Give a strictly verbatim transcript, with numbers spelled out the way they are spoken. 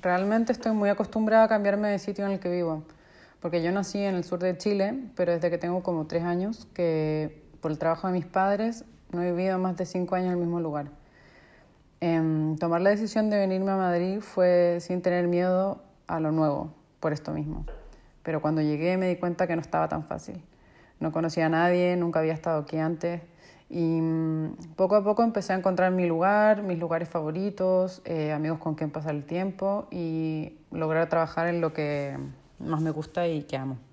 Realmente estoy muy acostumbrada a cambiarme de sitio en el que vivo, porque yo nací en el sur de Chile, pero desde que tengo como tres años, que por el trabajo de mis padres no he vivido más de cinco años en el mismo lugar. Em, tomar la decisión de venirme a Madrid fue sin tener miedo a lo nuevo, por esto mismo. Pero cuando llegué me di cuenta que no estaba tan fácil. No conocía a nadie, nunca había estado aquí antes y mm, poco a poco empecé a encontrar mi lugar, mis lugares favoritos, eh, amigos con quien pasar el tiempo y lograr trabajar en lo que más me gusta y que amo.